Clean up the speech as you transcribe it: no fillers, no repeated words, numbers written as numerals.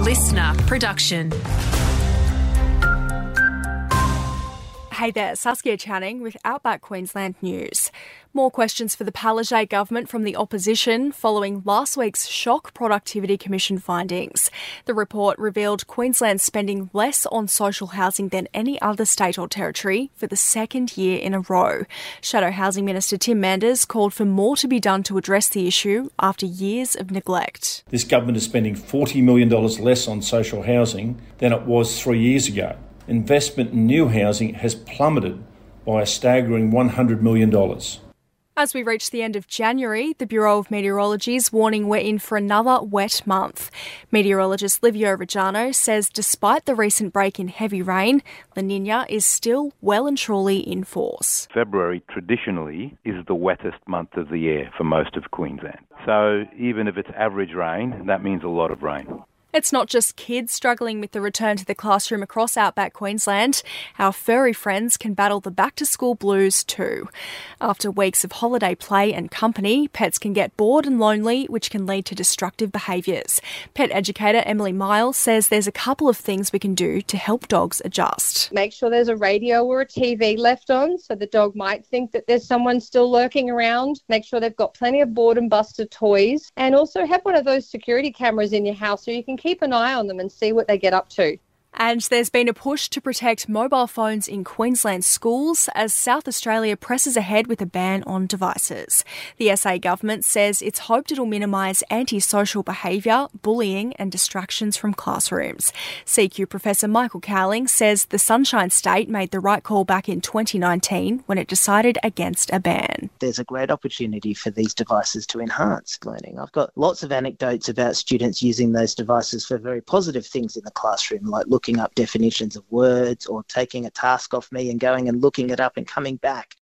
listener production. Hey there, Saskia Channing with Outback Queensland News. More questions for the Palaszczuk government from the opposition following last week's shock Productivity Commission findings. The report revealed Queensland's spending less on social housing than any other state or territory for the second year in a row. Shadow Housing Minister Tim Manders called for more to be done to address the issue after years of neglect. This government is spending $40 million less on social housing than it was 3 years ago. Investment in new housing has plummeted by a staggering $100 million. As we reach the end of January, the Bureau of Meteorology is warning we're in for another wet month. Meteorologist Livio Reggiano says despite the recent break in heavy rain, La Niña is still well and truly in force. February traditionally is the wettest month of the year for most of Queensland. So even if it's average rain, that means a lot of rain. It's not just kids struggling with the return to the classroom across Outback Queensland. Our furry friends can battle the back-to-school blues too. After weeks of holiday play and company, pets can get bored and lonely, which can lead to destructive behaviours. Pet educator Emily Miles says there's a couple of things we can do to help dogs adjust. Make sure there's a radio or a TV left on so the dog might think that there's someone still lurking around. Make sure they've got plenty of boredom buster toys, and also have one of those security cameras in your house so you can keep an eye on them and see what they get up to. And there's been a push to protect mobile phones in Queensland schools as South Australia presses ahead with a ban on devices. The SA government says it's hoped it'll minimise antisocial behaviour, bullying and distractions from classrooms. CQ Professor Michael Cowling says the Sunshine State made the right call back in 2019 when it decided against a ban. There's a great opportunity for these devices to enhance learning. I've got lots of anecdotes about students using those devices for very positive things in the classroom, like looking up definitions of words or taking a task off me and going and looking it up and coming back.